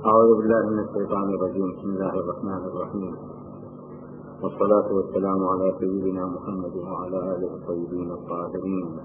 أعوذ بالله من الشيطان الرجيم. بسم الله الرحمن الرحيم، والصلاة والسلام على سيدنا محمد وعلى آله الطيبين الطاهرين.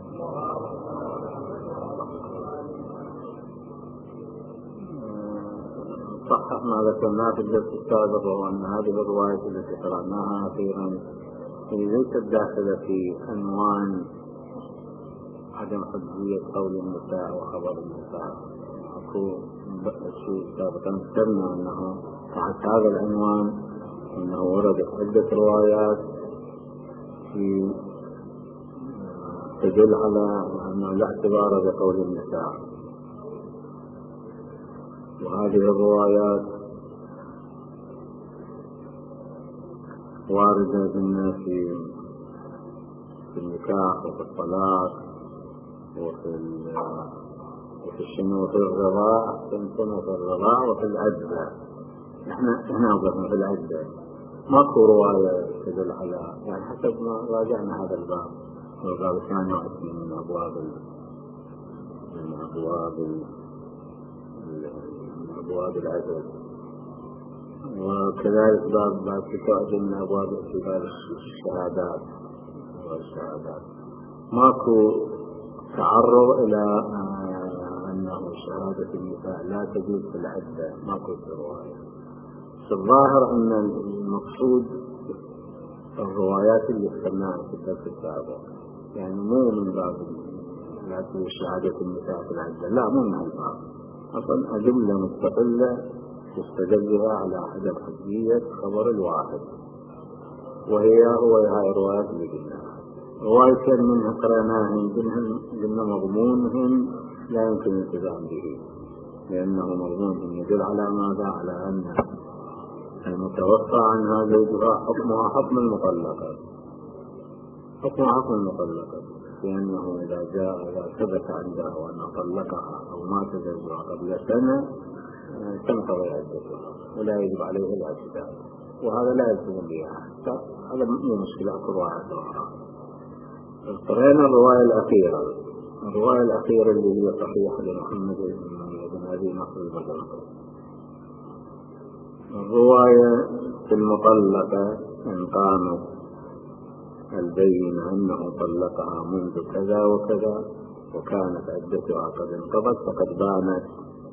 صحح ما ذكرناه في الدرس السابق، وهو أن هذه الرواية التي قرأناها أخيرا ليست داخلة في عنوان عدم حجية قول النساء وخبر النساء. أكو شيء سابقا ذكرنا أنه تحت هذا العنوان أنه وردت عدة روايات في تدل على أنه لا اعتبار بقول النساء، وهذه الروايات واردة بالناس في النكاح وفي الطلاق وفي الشنو وفي الرضاع، وفي الرضاع وفي العدة. احنا وقفنا في العدة، ماكو رواية تدل على، يعني حسب ما راجعنا هذا الباب، والباب الثاني من أبواب العدد، وكذلك باب 9 من أبواب اعتبار الشهادات والشهادات. ماكو تعرض إلى أنه شهادة النساء لا تجوز في العدة، ماكو في الرواية. الظاهر أن المقصود الروايات اللي ذكرناها في الدرس السابق، يعني مو من باب لا تجوز شهادة النساء في العدة، لا، مو من الباب، أصلا أدلة مستقلة تستدل بها على عدم حجية خبر الواحد، وهي هاي الروايات اللي قلناها. رواية منها قرأناهن قلنا مضمونهن لا يمكن الالتزام به، لأنه مضمون يدل على ماذا؟ على أن المتوفى عنها زوجها حكمها حكم المطلقة، لأنه إذا ثبت عندها وأنها طلقها أو مات زوجها قبل سنة تنقضي عدتها ولا يجب عليه الاعتداء، وهذا لا يلزم بها. هذا مو مشكلة. رواية أخرى قرأنا الرواية الأخيرة اللي هي صحيحة لمحمد بن أبي نصر البغدادي. الرواية في المطلقة إن قامت البينة أنه طلقها منذ كذا وكذا وكانت عدتها قد انقضت فقد بانت.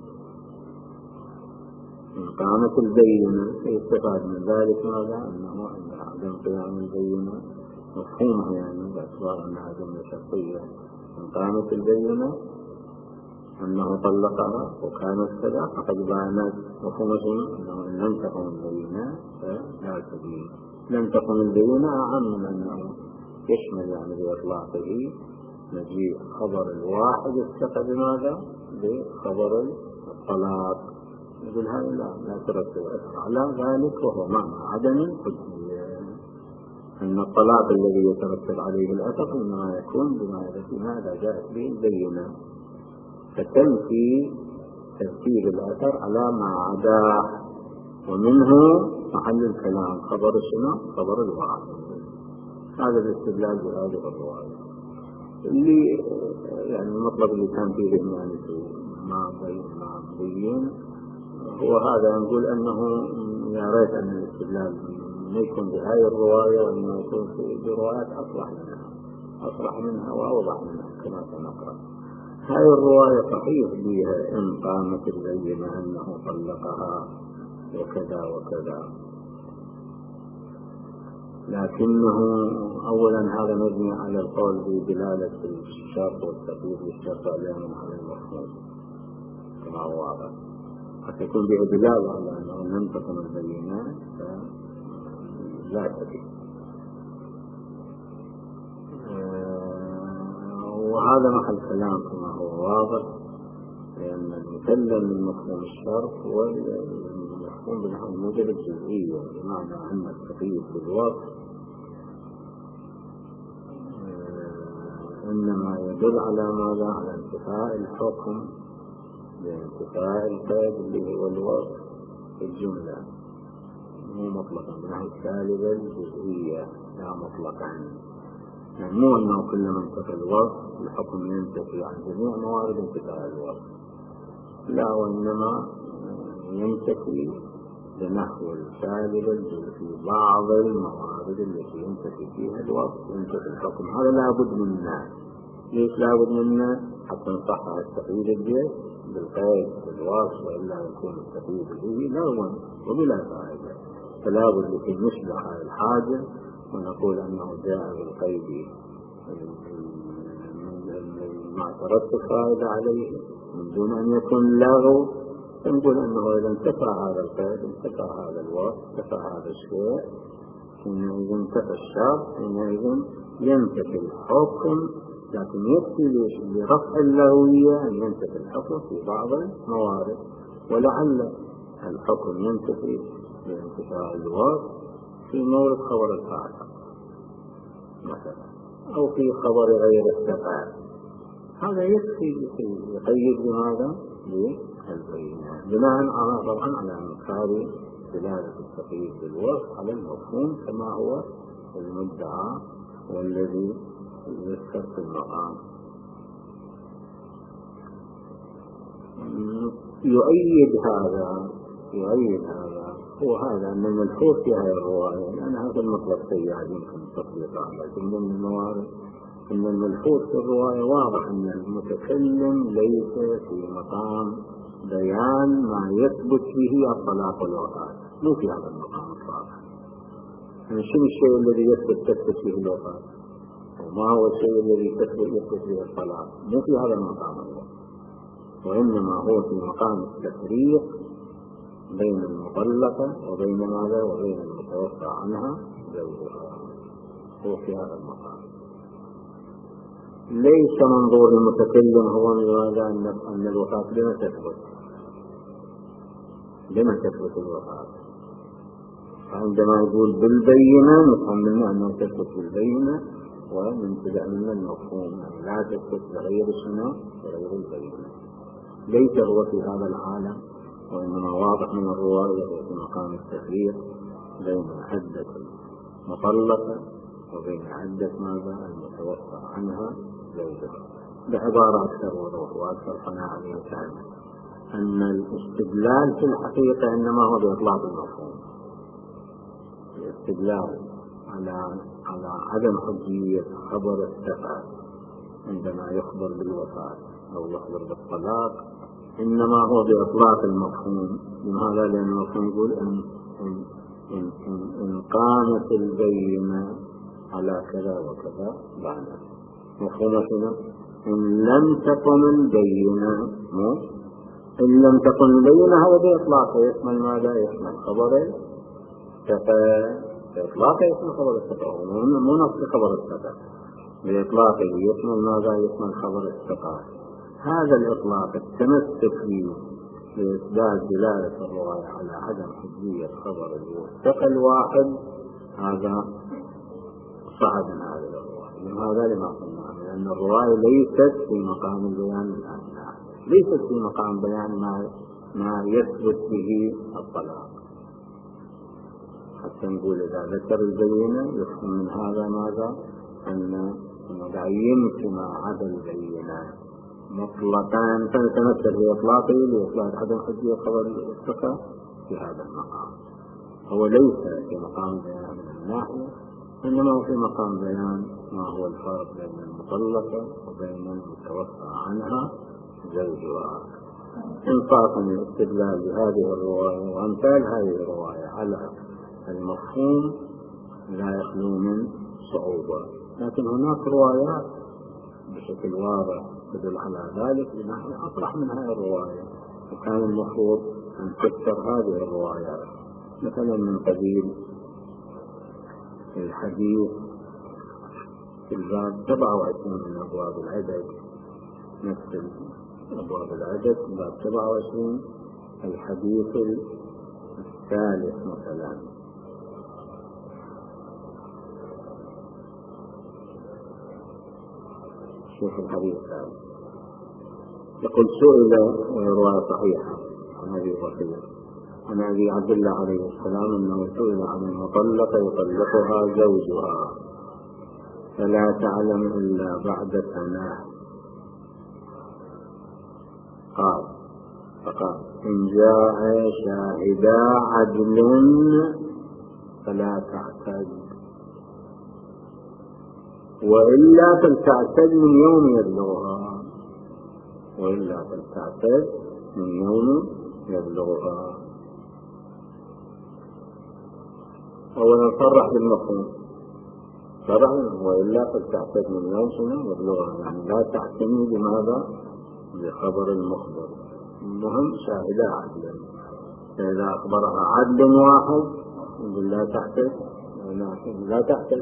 إن قامت البينة يستفاد من ذلك ماذا؟ أنه عدم قيام البينة مفهومها، يعني باعتبار أنها جملة شرطية. إن قامت البينة أنه طلقها وكانت كذا فقد بانت. مفهومه أنه إن لم تقم البينة فلا تبين. لم تقم البينة أعم من أنه يشمل يعني بإطلاقه مجيء خبر الواحد استقى بماذا؟ بخبر الطلاق. يقول هذا لا ترتب على ذلك، وهو معنى عدم الحجية، أن الطلاق الذي يترتب عليه الأثر إنما يكون بماذا جاءت به البينة، فتنفي ترتيب الأثر على ما عداه، ومنه محل الكلام خبر شنو؟ خبر الواحد. هذا الاستدلال بهذه الرواية اللي يعني المطلب اللي كان فيه يعني ما بين هو هذا. نقول أنه يا ريت أن الاستدلال ما يكون بهذه الرواية، وأنه يكون في روايات أصلح منها وأوضح منها كما سنقرأ. هذه الرواية صحيح بها إن قامت البينة أنه طلقها وكذا وكذا، لكنه أولا هذا مبني على القول بدلالة الشرط والتقييد بالشرط عليهم على المفهوم كما هو واضح. حتى يكون به دلالة على أنه لم تكن البينة لا تبين. وهذا محل كلام كما هو واضح، لأن المسلم من مفهوم الشرط هو المفهوم بنحو الموجب الجزئية، بمعنى أن التقييد بالوصف إنما يدل على ماذا؟ على انتفاء الحكم بانتفاء القيد اللي هو الوصف في الجملة، مو مطلقا بنحو السالبة الجزئية، لا مطلقا. يعني مو أنه كلما انتفى الوصف الحكم ينتفي عن جميع موارد انتفاء الوصف، لا، وإنما ينتفي بنحو السالب في بعض الموارد التي ينتفي فيها الوصف وينتفي الحكم. هذا لابد منه. ليش لابد منه؟ حتى نصحح التقييد الجيد بالقيد بالوصف، وإلا يكون التقييد به لغوا وبلا فائدة. فلا بد لكي نشبع هذه الحاجة ونقول أنه جاء بالقيد ما ترتب فائدة عليه من دون أن يكون لغو، فنقول أنه إذا انتفى هذا القيد انتفى هذا الوصف انتفى هذا الشيء، حينئذ انتفى الشرط، حينئذ ينتفي الحكم. لكن يكفي لرفع اللغوية أن ينتفي الحكم في بعض الموارد، ولعل الحكم ينتفي بانتفاء الوصف في مورد خبر الفاعل مثلا، أو في خبر غير التفاعل. هذا يكفي يقيد بهذا للبينة بناء طبعا على انكار دلالة التقييد بالوصف على المفهوم كما هو المدعى والذي يذكر في المقام. يؤيد هذا هو هذا أن الملحوظ في هذه الرواية، لأن هذا المطلب سيئ يمكن تطبيقه على جملة من الموارد، أن الملحوظ في الرواية واضح أن المتكلم ليس في مقام بيان ما يثبت به الطلاق والوفاة، مو في هذا المقام الصالح. يعني شنو الشيء الذي تثبت فيه الوفاة؟ وما هو الشيء الذي يثبت فيه الطلاق؟ مو في هذا المقام هو، وإنما هو في مقام التفريق بين المطلقة وبين ماذا؟ وبين المتوفى عنها زوجها. هو في هذا المقام. ليس منظور المتكلم هو من هذا أن الوفاة لما تثبت الوفاة. فعندما يقول بالبينة نفهم منه أنه تثبت بالبينة، ومنتبع منه المفهوم يعني لا تثبت بغير السنة بغير البينة. ليس هو في هذا العالم، وإنما واضح من الرواية في مقام التفريق بين عدة المطلقة وبين عدة ماذا المتوفى عنها زوجها. بعبارة أكثر وضوح وأكثر قناعة بالإنسان أن الاستدلال في الحقيقة إنما هو بإطلاق المفهوم. الاستدلال على عدم حجية خبر الثقة عندما يخبر بالوفاة أو يخبر بالطلاق إنما هو بإطلاق المفهوم. لماذا؟ لأن المفهوم يقول إن قامت البينة على كذا وكذا بعد مفهوم شنو؟ إن لم تقم البينة إن لم تقم البينة هو بإطلاقه يشمل ماذا؟ يشمل خبر الثقة. بإطلاقه يشمل خبر الثقة، مو نفس خبر الثقة. بإطلاقه يشمل ماذا؟ يشمل خبر الثقة. هذا الإطلاق التمسك فيه بإثبات دلالة الرواية على عدم حجية خبر الثقة الواحد هذا صعب من هذه الرواية. لماذا؟ لما قلنا لأن الرواية ليست في مقام البيان الآن، ليست في مقام بيان ما يثبت به الطلاق. حتى نقول إذا ذكر البينة يفهم من هذا ماذا؟ أن لا يمكن عدم البينة مطلقا فنتمثل بإطلاقه لإطلاق عدم حجية خبر الثقة في هذا المقام. هو ليس في مقام بيان من الناحية، إنما هو في مقام بيان ما هو الفرق بين المطلقة وبين المتوفى عنها زوجها. انصافا الاستدلال بهذه الرواية وأمثال هذه الرواية على المفهوم لا يخلو من صعوبة، لكن هناك روايات بشكل واضح تدل على ذلك لنحن أطرح من هذه الرواية، وكان المفروض أن تكثر هذه الروايات. مثلا من قبيل الحديث في الباب 27 من أبواب العدد، نفس أبواب العدد باب 27 الحديث الثالث مثلا. شوف الحديث الثالث يقول سئل رواية صحيحة عن أبي بكر عن أبي عبد الله عليه السلام أنه سئل عن المطلقة يطلقها زوجها فلا تعلم إلا بعد سنة، قال فقال إن جاء شاهدا عدل فلا تعتد، وإلا فلتعتد من يوم يبلغها، وإلا فلتعتد من يوم يبلغها. أولا صرح بالمفهوم، طبعا وإلا فلتعتد من يوم يبلغها، يعني لا تعتني بماذا؟ بخبر المخبر. المهم شاهدا عدلا، فإذا أخبرها عدل واحد لا تعتد، لا تعتد،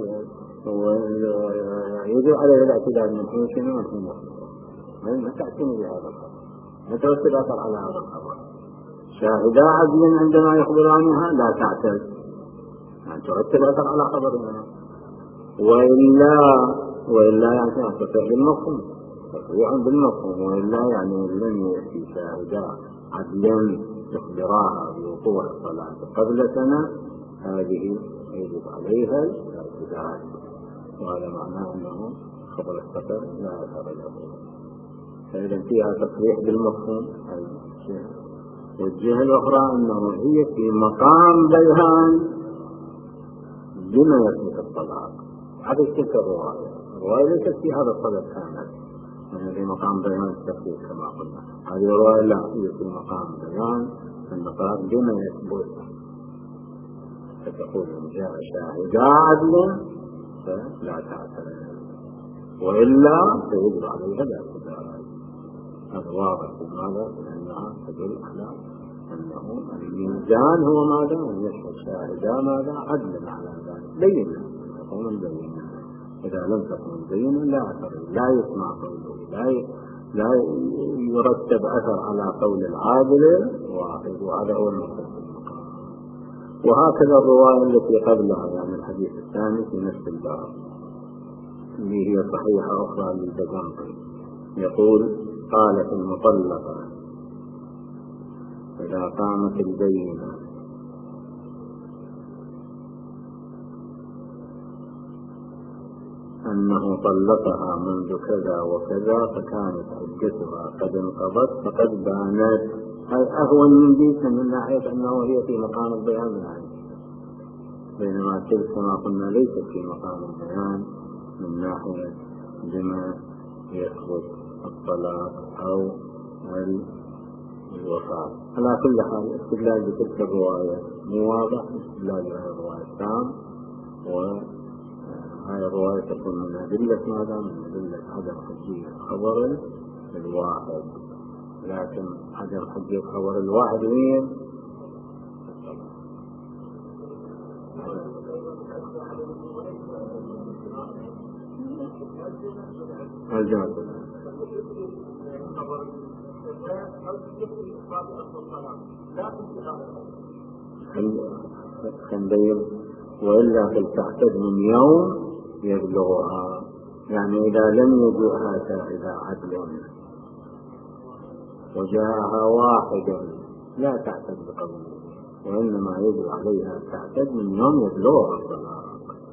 يجب عليه الاعتداد من حين شنو؟ من حين مخبر، ما تعتني بهذا الخبر، ما ترتب أثر على هذا الخبر. شاهدا عدل عندما يخبرانها لا تعتد، يعني ترتب أثر على خبرها. وإلا يعني تستطيع بالمفهوم، تطبيعا بالمفهوم، وإلا يعني لم يأتي شاهدا عدلا يخبراها بوقوع الصلاة قبل سنة، هذه يجب عليها الاعتداد، وهذا معناه أنه خبر السفر لا أثر له. فإذا فيها تصريح بالمفهوم. والجهة الأخرى أنه هي في مقام بيان بما يثبت الطلاق. هذا تلك الرواية ليست في هذا الصدد كامل، يعني في مقام بيان التفسير كما قلنا. هذه الرواية لا، هي في مقام بيان النطاق بما يثبت، فتقول إن جاء شاهدا عدلا فلا تعترض، وإلا فيجب عليها الاعتداد. هذا واضح. لماذا؟ لأنها تدل على أنه الميزان هو ماذا؟ أن يشهد شاهدا ماذا؟ عدلا على ذلك، بينا يكون بينا. إذا لم تكن بينا لا أثر، لا يسمع قوله، لا يرتب أثر على قول العادل واحد، وهذا هو المقصود. وهكذا الرواية التي قبلها، يعني الحديث الثاني في نفس الباب اللي هي صحيحة أخرى للبزنطي، يقول قالت المطلقة إذا قامت البينة أنه طلقها منذ كذا وكذا فكانت عدتها قد انقضت فقد بانت، أهون من ذلك من ناحية أنه هي في مقام البيان يعني. بينما تلك كما قلنا ليست في مقام البيان من ناحية بما يثبت الطلاق أو الوفاة. على كل حال استدلال بتلك الرواية مو واضح، استدلال بهذه الرواية تام، وهذه الرواية تكون من أدلة ماذا؟ من أدلة عدم حجية خبر الواحد. لكن عدم حجية خبر الواحد وين؟ الجواب خندير. وإلا فلتعتد من يوم يبلغها، يعني إذا لم يجوها شاهدا عدل وجاءها واحد لا تعتد بقبله، وإنما يجب عليها تعتد من يوم يبلغها الطلاق.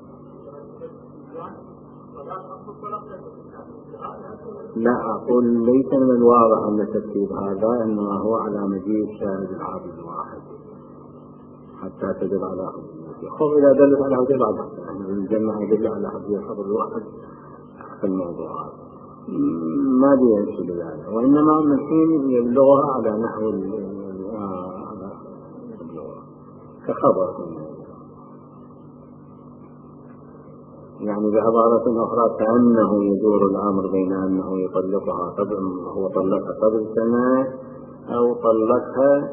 لا أقول ليس من الواضح أن ترتيب هذا، إنما هو على مجيء الشاهد العادل الواحد حتى تدل على حجية. خذ إذا دلت على حجية بعد الجمع يدل على حجية الخبر الواحد في الموضوعات ما بيمشي بذلك، وإنما من حين يبلغها على نحو كخبر، يعني بعبارة أخرى كأنه يدور الأمر بين أنه يطلقها قبل، هو طلقها قبل سنة أو طلقها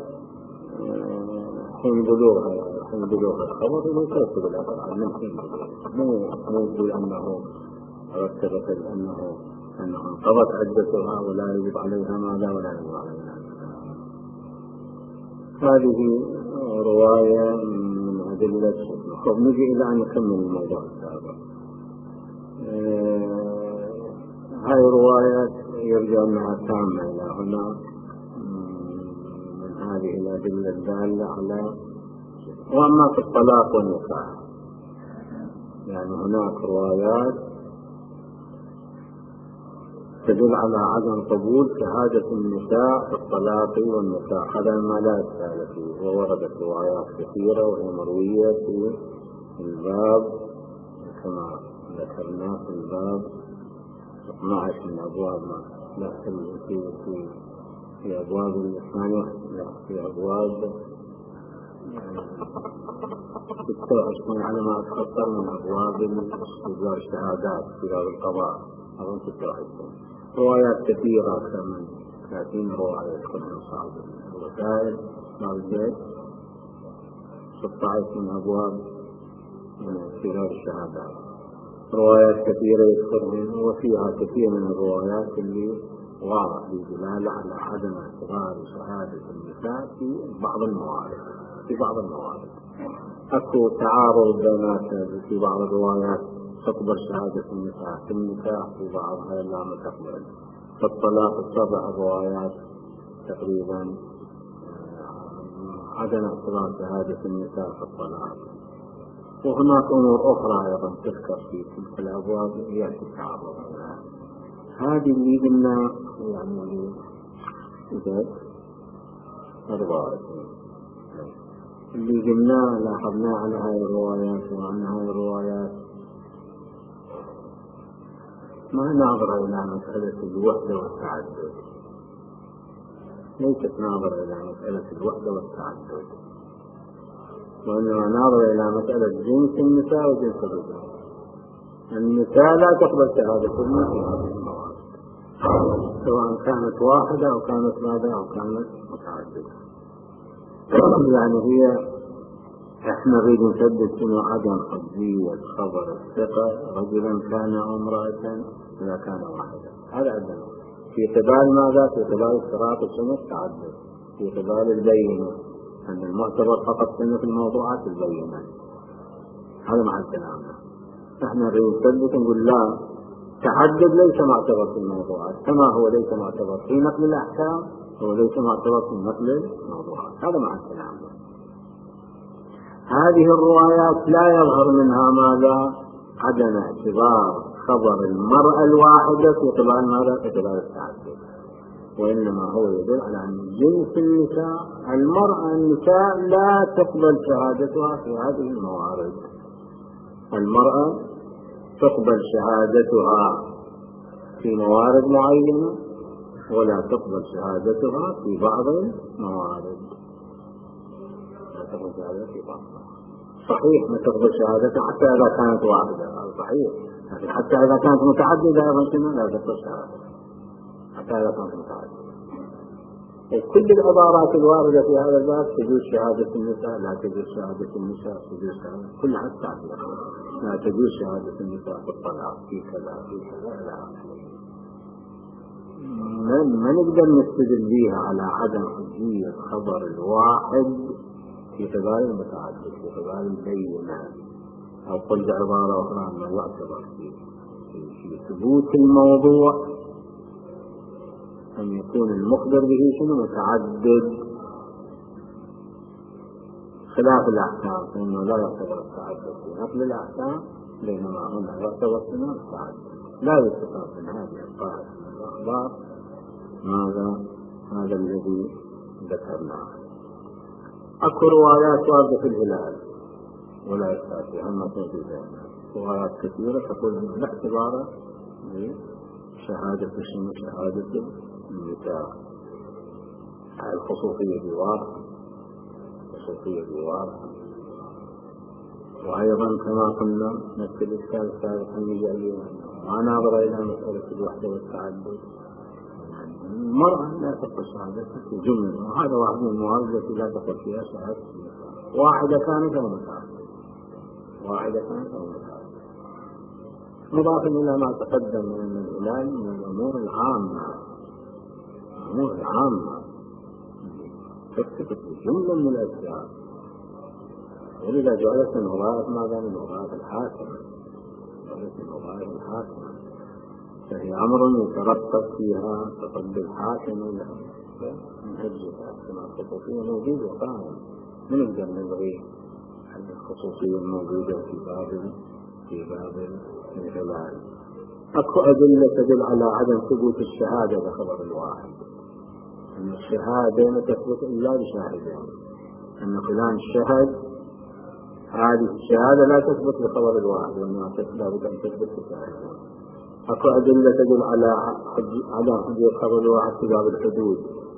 حين بلوغها الخبر، ويترتب الأثر على من حين مو بأنه رتبت أنه انقضت عدتها ولا يجب عليها ماذا ولا يجب عليها. هذه رواية من أدلة. نجي إلى أن نكمل الموضوع السابق. هذه روايات يرجع أنها تامة إلى هنا من هذه الأدلة الدالة على. وأما في الطلاق والنكاح يعني هناك روايات تدل على عدم قبول شهادة النساء في الطلاق والنكاح. هذا ما لا إشكال فيه، ووردت روايات كثيرة وهي مروية في الباب كما ذكرنا في الباب 12 من أبواب لا في أبواب الثانية، لا في أبواب 26 على ما أتذكر من أبواب استئجار الشهادات في باب القضاء أظن 26 روايات كثيرة أكثر من 30 رواية كلها صادقة. الوسائل باب البيت 16 من أبواب استئجار الشهادات، روايات كثيرة يذكرها، وفيها كثير من الروايات اللي واضح بدلالة على عدم اعتبار شهادة النساء في بعض الموارد. أكو تعارض بيناتها في بعض الروايات تقبل شهادة النساء في النكاح، في بعضها لا تقبل. في الطلاق 7 روايات تقريبا عدم اعتبار شهادة النساء في الطلاق. وهناك أمور أخرى أيضا تذكر في تلك الأبواب يأتي التعرض عليها. هذه اللي قلنا يعني إذا اللي قلنا لاحظنا على هاي الروايات، وعن هاي الروايات ما ناظر إلى مسألة الوحدة والتعدد، ليست ناظر إلى مسألة الوحدة والتعدد، وإنما ناظر إلى مسألة جنس النساء وجنس الرجال. النساء لا تقبل شهادة النساء سواء كانت واحدة أو كانت ماذا أو كانت متعددة. يعني هي احنا نريد نثبت انه عدم حجية خبر الثقة رجلا كان او امرأة اذا كان واحدا. هذا عندنا في قبال ماذا؟ في قبال اشتراط سنة التعدد، في قبال البينة ان المعتبر فقط سنة الموضوعات البينة. هذا مع كلامنا. احنا نريد نثبت نقول لا، تعدد ليس معتبر في الموضوعات كما هو ليس معتبر في نقل الاحكام وليس معتبر في نقل الموضوعات. هذا مع الكلام. هذه الروايات لا يظهر منها ماذا؟ عدم اعتبار خبر المرأة الواحدة في قبال ماذا؟ في قبال التعدد، وإنما هو يدل على أن جنس النساء النساء لا تقبل شهادتها في هذه الموارد. المرأة تقبل شهادتها في موارد معينة ولا تقبل شهادتها في بعض الموارد. لا تقبل شهادتها في بعض الموارد. صحيح ما تقبل شهادتها حتى إذا كانت واحدة، هذا صحيح، لكن حتى إذا كانت متعددة أيضا لا تقبل شهادتها حتى إذا كانت متعددة. كل العبارات الواردة في هذا الباب تجوز شهادة النساء، لا تجوز شهادة النساء، تجوز شهادة كلها التعبير، لا تجوز شهادة النساء في الطلاق في كذا في كذا إلى آخره. ما نقدر نستدل بها على عدم حجية خبر الواحد في قبال المتعدد في قبال البينة، أو قل بعبارة أخرى ما يعتبر في ثبوت الموضوع أن يكون المخبر به شنو متعدد، خلاف الأحكام فإنه لا يعتبر التعدد في نقل الأحكام، بينما هنا يعتبر شنو التعدد. لا يستطاع من هذه القاعدة من الأخبار ماذا؟ هذا الذي ذكرناه. أكو روايات واردة في الهلال ولا يستطيع أن نقول بها، روايات كثيرة تقول لا اعتبار شهادة شنو شهادة النساء. الخصوصية بواضحة، وأيضا كما قلنا نفس الإشكال السابق المجالي ما نظر إلى مسألة الوحدة والتعدد. المرأة لا تقبل شهادتها في جملة، وهذا واحد من الموارد التي لا تقبل فيها شهادة النساء، واحدة كانت أو متعددة. مضافا إلى ما تقدم من الهلال من الأمور العامة تثبت جملة من الأشياء، ولذا جعلت من وظائف ماذا؟ من وظائف الحاكم، فهي أمر يترتب فيها تقبل الحاكم من أجلها كما الخصوصية موجودة وقائم. من نقدر نلغي الخصوصية الموجودة في باب الهلال؟ أكو أدلة تدل على عدم ثبوت الشهادة بخبر الواحد، أن الشهادة لا تثبت إلا بشاهدين، أن فلان شهد، هذه الشهادة لا تثبت بخبر الواحد، وإنما لابد أن تثبت بشاهدين. أكو أدلة تدل على عدم حجية خبر الواحد في باب الحدود،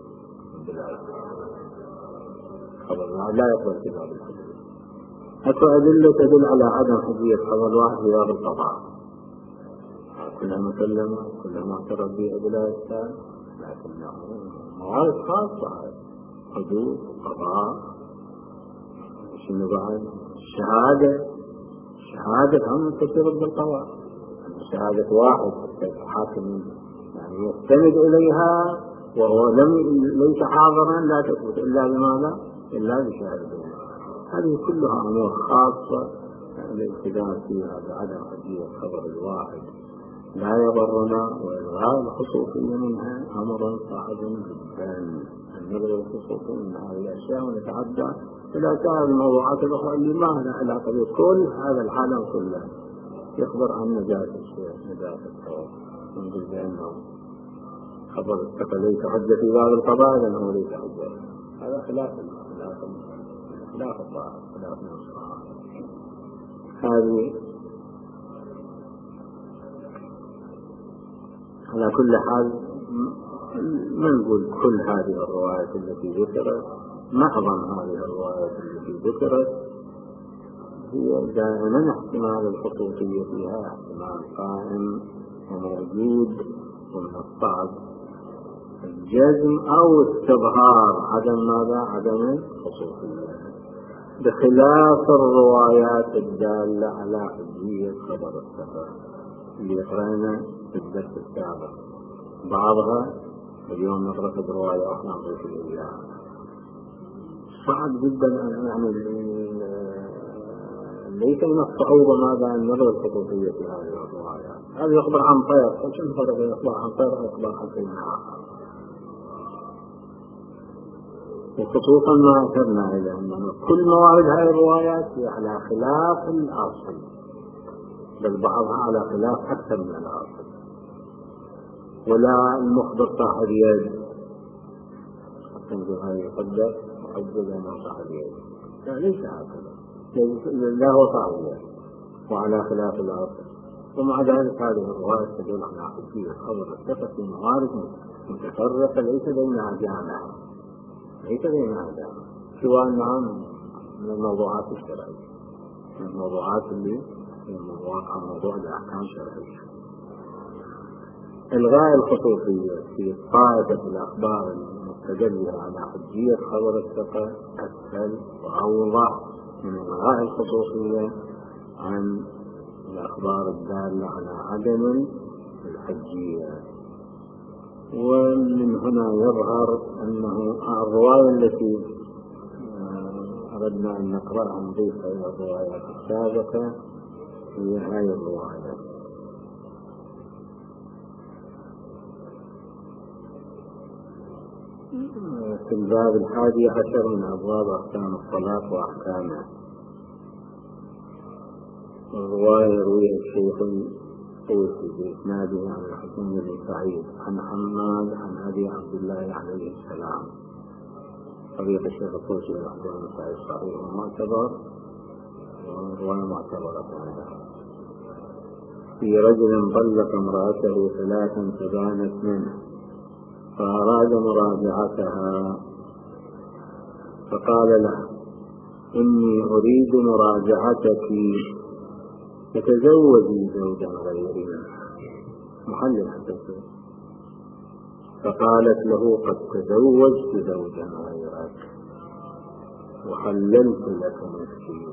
خبر الواحد لا يقبل في باب الحدود. أكو أدلة تدل على عدم حجية خبر الواحد في باب القضاء، كلها مسلمة كلها معترف بها بلا إشكال، لكنه موارد خاصة، حدود قضاء. شنو بعد؟ الشهادة هم تشترط بالقضاء، شهادة واحد حاكم يعني يستند إليها وهو ليس حاضرا لا تثبت إلا بماذا؟ إلا بشهادة. هذه كلها أمور خاصة الالتزام فيها بعدم حجية خبر الواحد لا يضرنا، وإلغاء الخصوصية منها أمر صعب جدا. النظر الخصوصي من هذه الأشياء ونتعدى إلى سائر الموضوعات الأخرى اللي ما لها علاقة بكل هذا العالم كله. يخبر عن نجاة الشيء، نجاة الثواب، نقول بأنه خبر الثقة ليس حجة في باب القضاء لأنه ليس حجة. هذا خلاف الظاهر، خلاف النصارى. هذه على كل حال ما نقول كل هذه الروايات التي ذكرت، معظم هذه الروايات التي ذكرت هي دائما احتمال الخصوصية فيها احتمال قائم وموجود، ومن الصعب الجزم أو استظهار عدم الخصوصية، بخلاف الروايات الدالة على حجية خبر السفر اللي يقرأنا في الدرس السابق. بعضها اليوم نقرأ في رواية أخرى نضيف إليها. صعب جدا يعني ليس من الصعوبة ماذا أن نرى الخصوصية في هذه الروايات. هذا يخبر عن طير، شنو فرق بين يخبر عن طير ويخبر عن شيء آخر؟ وخصوصا ما أشرنا إلى أن كل موارد هذه الروايات هي على خلاف الأصل، بل بعضها على خلاف أكثر من الأصل. ولا المخبر صاحب يد هذا يقدر محجز أنه صاحب يد، لا ليس هكذا، لا هو صاحب يد وعلى خلاف الأصل. ومع ذلك هذه الروايات تدل على حجية خبر الثقة في موارد متفرقة ليس بينها جامعة، سواء من الموضوعات الشرعية، من الموضوعات اللي هي موضوع الأحكام الشرعية. إلغاء الخصوصية في طائفة الأخبار المستدلة على حجية خبر الثقة أسهل وأوضح من إلغاء الخصوصية عن الأخبار الدالة على عدم الحجية. ومن هنا يظهر أنه الرواية التي أردنا أن نقرأها نضيفها إلى الروايات السابقة هي هذه الرواية. في الباب 11 من أبواب أحكام الصلاة وأحكامها. الرواية يرويها الشيخ الطوسي بإسناده عن الحسين بن سعيد عن حماد عن أبي عبد الله عليه السلام. طريق الشيخ الطوسي الحسين بن سعيد صحيح ومعتبر، ورواية معتبرة في رجل طلق امرأته 3 فبانت منه فأراد مراجعتها فقال له إني أريد مراجعتك فتزوجي زوجا غيري محل الحدث. فقالت له قد تزوجت زوجا غيرك وحللت لك نفسي،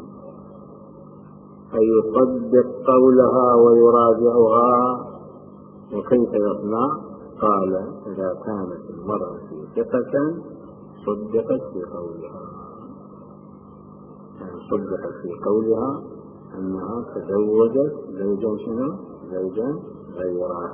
فيصدق قولها ويراجعها وكيف يصنع؟ قال إذا كانت المرأة ثقة صدقت في قولها، يعني صدقت في قولها أنها تزوجت زوجا غيرها.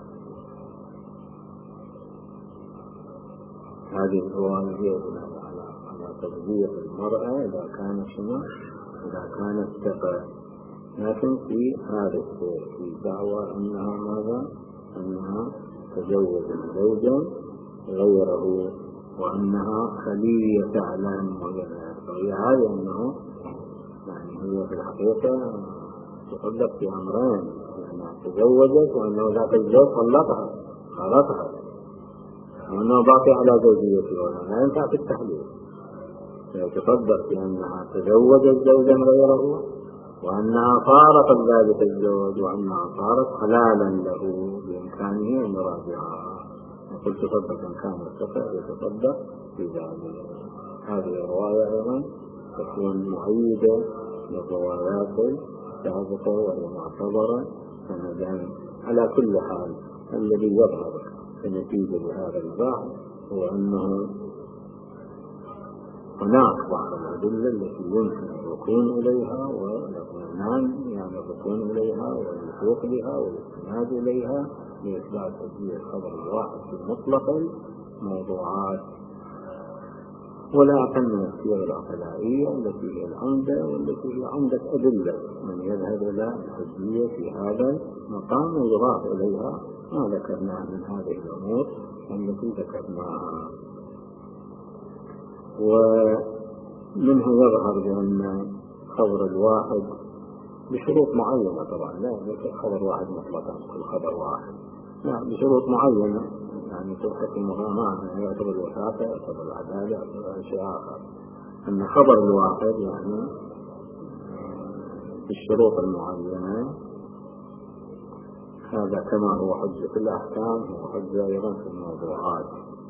هذه الرواية على تضييق المرأة إذا كانت ثقة. لكن في هذا الشيء في دعوى أنها ماذا؟ أنها تزوجت زوجا غيره وأنها خلية أعلام وغيرها. فهي هذا أنه يعني هي في الحقيقة تطلق في أمرين، أنها تزوجت وأنه ذاك الزوج طلقها خلطها وأنه باقي على زوجيته لا ينفع في التحليل. تطلق بأنها تزوجت زوجا غيره وأنها فارقت ذلك الزوج وأنها صارت حلالا له بإمكانه أن يراجعها. وقلت تصدق إن كان السفر يتصدق في ذلك. هذه الرواية أيضا تكون مؤيدة للروايات السابقة وهي معتبرة سندا. على كل حال الذي يظهر كنتيجة لهذا البحث هو أنه هناك بعض الأدلة التي يمكن الركون إليها والاطمئنان يعني الركون إليها والوثوق بها والاستناد إليها لإثبات حجية الخبر الواحد في مطلق الموضوعات، ولا أقل من السير العقلائية التي هي العمدة والتي هي عمدة أدلة من يذهب إلى الحجية في هذا المقام ويضاف إليها ما ذكرناه من هذه الأمور التي ذكرناها. ومنه يظهر بأن خبر الواحد بشروط معينة، طبعا لا ليس خبر واحد مطلقا كل خبر واحد، لا بشروط معينة يعني تحكمها معنا يعتبر الوثاقة يعتبر العدالة يعتبر شيء آخر. أن خبر الواحد يعني بالشروط المعينة هذا كما هو حجة في الأحكام هو حجة أيضا في الموضوعات.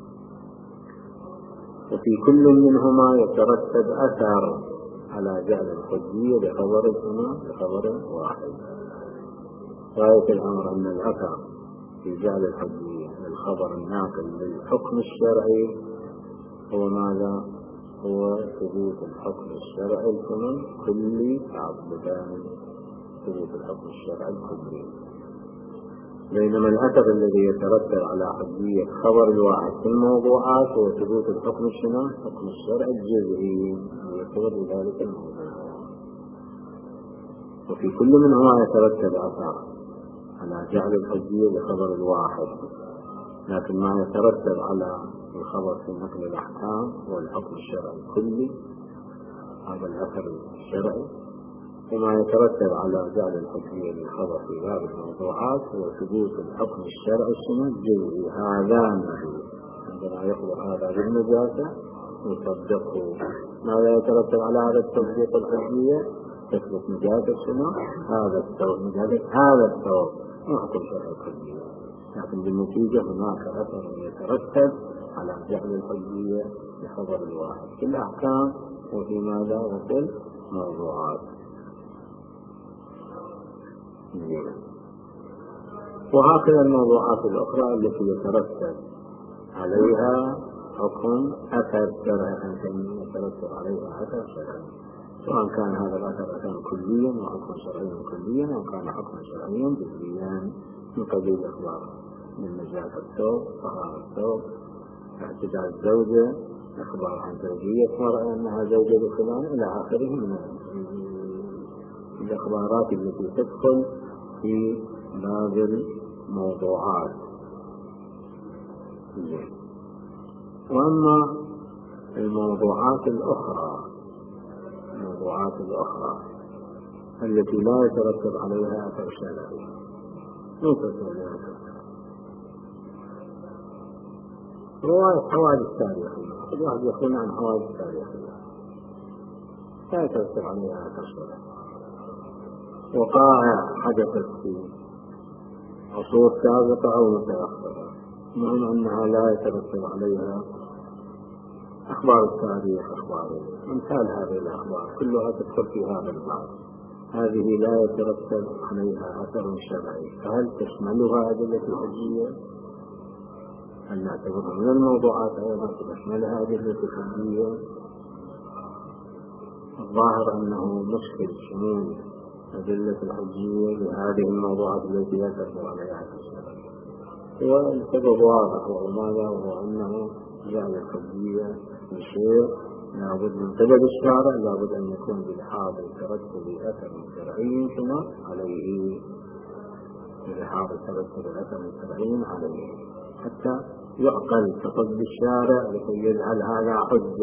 وفي كل منهما يترتب أثر على جعل الحجية لخبر واحد. غاية الأمر أن الأثر في جعل الحجية للخبر الناقل للحكم الشرعي هو ماذا؟ هو ثبوت الحكم الشرعي الكلي تعبدان ثبوت الحكم الشرعي الكلي، بينما الأثر الذي يترتب على حجية خبر الواحد في الموضوعات هو ثبوت الحكم الشرعي الجزئي يعتبر بذلك الموضوع. وفي كل منهما يترتب أثر على جعل الحجية لخبر الواحد، لكن ما يترتب على الخبر في نقل الأحكام والحكم الشرعي الكلي هذا الأثر الشرعي، وما يترتب على جعل الحجية للخبر في باب الموضوعات هو ثبوت الحكم الشرعي الجزئي. هذان عندما يخبر هذا بالنجاسة يصدقه. ماذا يترتب على هذا التصديق الحجية؟ تثبت نجاسة هذا الثوب حكم شرعي الحجية، لكن بالنتيجة هناك أثر يترتب على جعل الحجية لخبر الواحد في الأحكام وفي ماذا وفي الموضوعات. وهكذا الموضوعات الأخرى التي يترتب عليها حكم أثر شرعي يترتب عليها أثر شرعي، سواء كان هذا الأثر أثر كليا وحكم شرعي كليا أو كان حكم شرعيا جزئيا من قبيل إخبار من نجاسة الثوب، طهارة الثوب، اعتداء الزوجة، إخبار عن زوجية مرأة أنها زوجة بفلان إلى آخره من الإخبارات التي تدخل في باب الموضوعات. وأما الموضوعات الأخرى التي لا يترتب عليها أثر شرعي رواية حوادث تاريخية، الواحد يقول عن حوادث تاريخية لا يترتب عليها أثر شرعي، وقائع حدثت في عصور سابقة أو متأخرة مهم أنها لا يترتب عليها أخبار التاريخ أخبار أمثال هذه الأخبار كلها تدخل في هذا الباب. هذه لا يترتب عليها أثر شرعي، فهل تشملها أدلة الحجية؟ هل نعتبرها من الموضوعات أيضا تشملها أدلة الحجية؟ الظاهر أنه مشكل شمول أدلة الحجية لهذه الموضوعات التي لا ترتب عليها أثر شرعي، والسبب واضح وهو ماذا؟ وهو أنه جعل الحجية لشيء لابد من قبل الشارع لابد أن يكون بلحاظ ترتب أثر شرعي عليه، بلحاظ ترتب أثر شرعي عليه حتى يعقل كقصد الشارع لكي يجعل هذا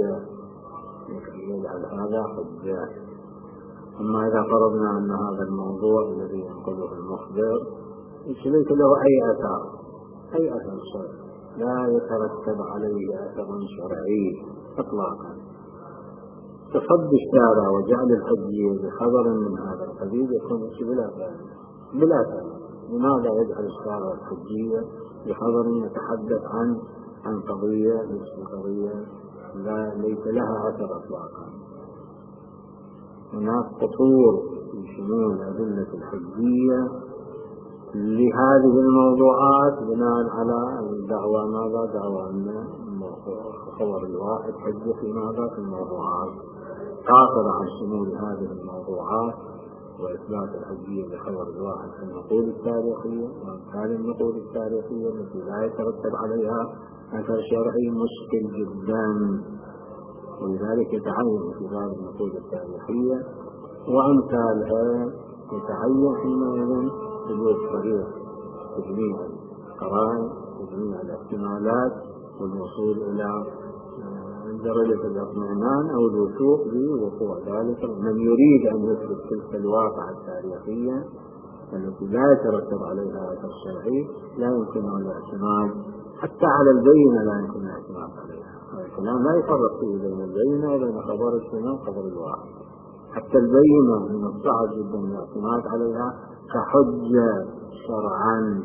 حجة. أما إذا فرضنا أن هذا الموضوع الذي ينقله المخبر ليس له أي أثر شرعي، لا يترتب عليه أثر شرعي إطلاقا، تصد الشارع وجعل الحجية بخبر من هذا القبيل يكون بلا فائدة. لماذا يجعل الشارع الحجية بخبر يتحدث عن قضية ليس لها أثر إطلاقا؟ هناك قصور في شمول أدلة الحجية لهذه الموضوعات بناء على الدعوة دعوة أن خبر الواحد حجة في في الموضوعات، قاصرة عن شمول هذه الموضوعات وإثبات الحجية بخبر الواحد في النقول التاريخية، وأمثال النقول التاريخية التي لا يترتب عليها أثر شرعي مشكل جدا. ولذلك يتعين في باب النقول التاريخية وأمثالها يتعين حينئذ سلوك طريق تجميع القرائن، تجميع الاحتمالات، والوصول إلى درجة الاطمئنان أو الوثوق بوقوع ذلك. من يريد أن يثبت تلك الواقعة التاريخية التي لا يترتب عليها أثر شرعي لا يمكن الاعتماد حتى على البينة، لا يمكن الاعتماد عليها. هذا الكلام لا يفرق فيه بين البينة وبين خبر السنة وخبر الواحد. حتى البينة من الصعب جدا الاعتماد عليها كحجة شرعا،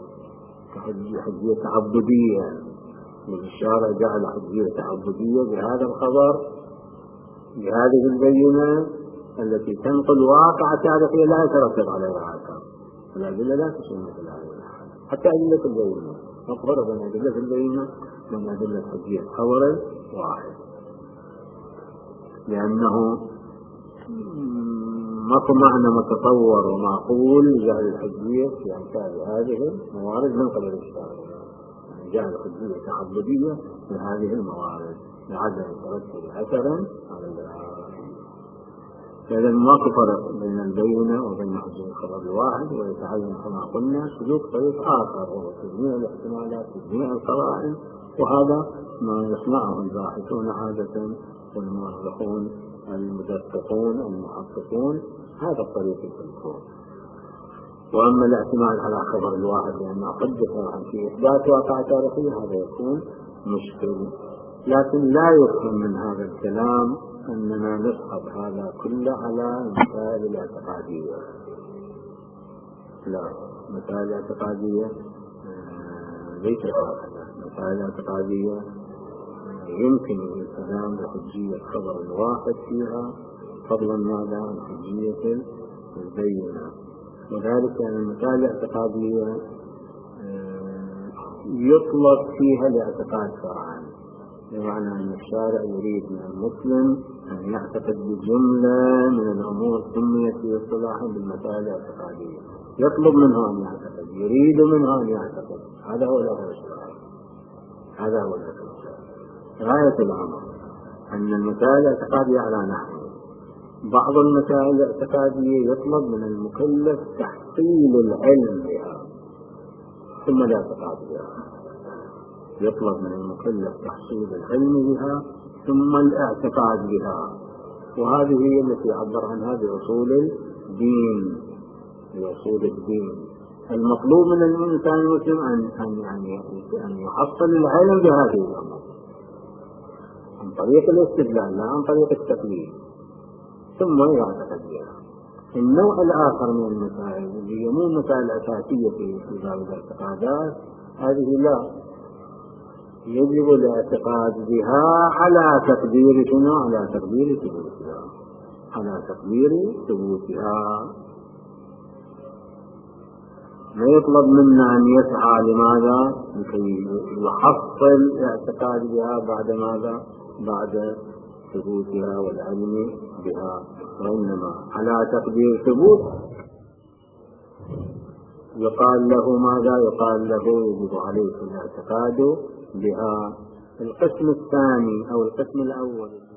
حجية تعبدية. الشارع جعل حجية تعبدية بهذا الخبر، بهذه البينة التي تنقل واقع تاريخية لا يترتب عليها أثر. الأدلة لا تشمل مثل هذه حتى أدلة البينة، نفرق بين أدلة البينة من أدلة حجية خبر واحد، لأنه ماكو معنى متصور ومعقول لجعل الحجية في أمثال هذه الموارد من قبل الشارع، جعل الحجية تعبدية في هذه الموارد لعدم ترتب أثرا على الآخر. فإذا ماكو فرق بين البينة وبين حجية الخبر الواحد، ويتعين كما قلنا سلوك طريق آخر وهو تجميع الاحتمالات، تجميع القرائن، وهذا ما يصنعه الباحثون عادة والمؤرخون المدققون المحققون، هذا الطريق يسلكون. وأما الاعتماد على خبر الواحد لأنه حجة في إثبات واقع تاريخي هذا يكون مشكل. لكن لا يفهم من هذا الكلام أننا نسحب هذا كله على المسائل الاعتقادية. لا، مسائل الاعتقادية ليس هكذا. مسائل الاعتقادية يمكن الكلام بحجية خبر الواحد فيها فضلا ماذا عن حجية البينة. وذلك أن المسائل الاعتقادية يطلب فيها الاعتقاد شرعا، بمعنى أن الشارع يريد من المسلم أن يعتقد بجملة من الأمور سميت في اصطلاحا بالمسائل الاعتقادية، يطلب منه أن يعتقد، يريد منه أن يعتقد. هذا هو الأمر الشرعي، هذا هو الأمر الشرعي. غاية الأمر أن المسائل الاعتقادية على نحو بعض المسائل الاعتقادية يطلب من المكلف تحصيل العلم بها ثم الاعتقاد بها، يطلب من المكلف تحصيل العلم بها ثم الاعتقاد بها. وهذه هي التي عبر عنها بأصول الدين. بأصول الدين المطلوب من الإنسان المسلم أن يحصل العلم بهذه الأمور عن طريق الاستدلال لا عن طريق التقليد، ثم يعتقد بها. النوع الآخر من المسائل اللي هي مو مسائل أساسية في باب الاعتقادات، هذه لا يجب الاعتقاد بها على تقدير شنو؟ على تقدير ثبوتها، على تقدير ثبوتها. ما يطلب منا أن يسعى لماذا؟ لكي يحصل اعتقاد بها بعد ماذا؟ بعد ثبوتها والعلم بها، وإنما على تقدير ثبوت يقال له ماذا؟ يقال له يجب عليك الاعتقاد بها. القسم الثاني أو القسم الأول